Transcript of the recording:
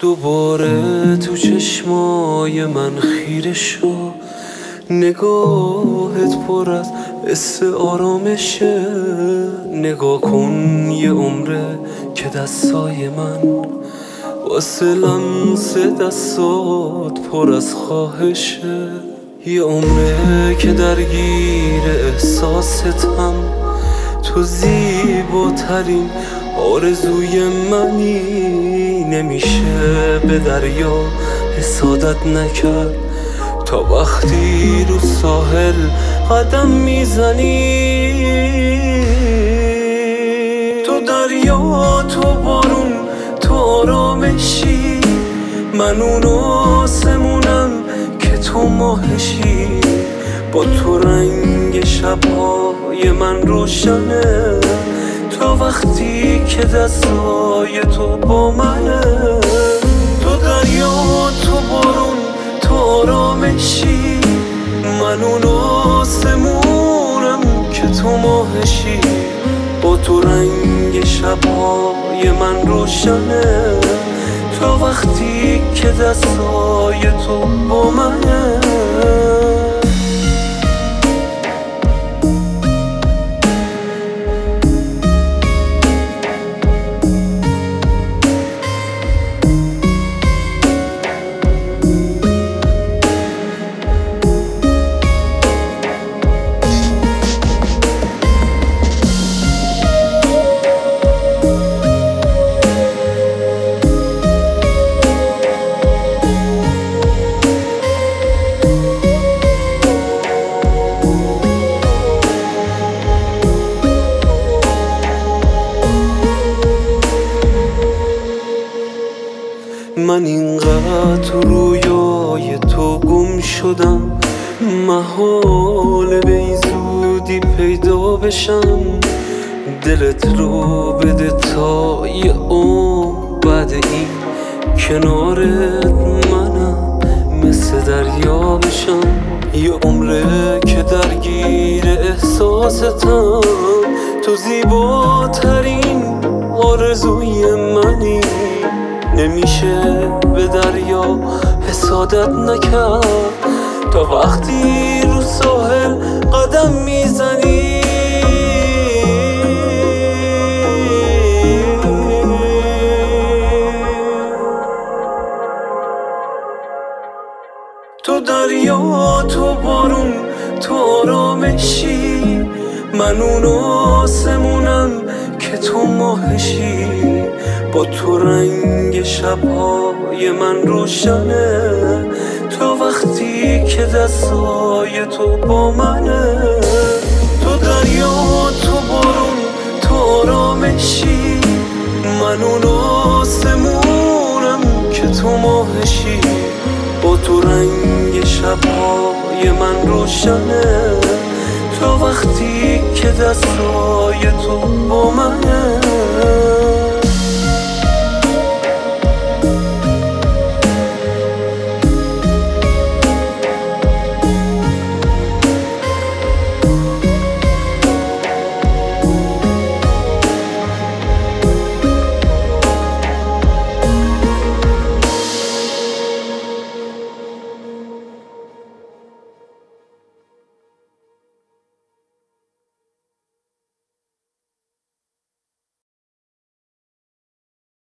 دوباره تو چشمای من خیره شو، نگاهت پر از حس آرامشه. نگاه کن یه عمره که دستای من واسه لمس دستات پر از خواهشه. یه عمره که درگیر احساستم، تو زیباترین آرزوی منی. نمیشه به دریا حسادت نکرد تا وقتی رو ساحل قدم میزنی. تو دریا، تو بارون، تو آرامشی، من اون آسمونم که تو ماهشی. با تو رنگ شبهای من روشنه تا وقتی که دستای تو با منه. تو دریا، تو بارون، تو آرامشی، من اون آسمونم که تو ماهشی. با تو رنگ شبهای من روشنه تا وقتی که دستای تو با منه. من اینقدر تو رویای تو گم شدم، محاله به این زودی پیدا بشم. دلت رو بده تا یه عمر بعد این کنارت منم مثل دریا بشم. یه عمره که درگیر احساستم، تو زیباترین آرزوی منی. نمیشه به دریا حسادت نکرد تا وقتی رو ساحل قدم میزنی. تو دریا، تو بارون، تو آرامشی، من اون آسمونم که تو ماهشی. با تو رنگ شبهای من روشنه تا وقتی که دستای تو با منه. تو دریا، تو بارون، تو آرامشی، من اون آسمونم که تو ماهشی. با تو رنگ شبهای من روشنه تا وقتی که دستای تو با منه.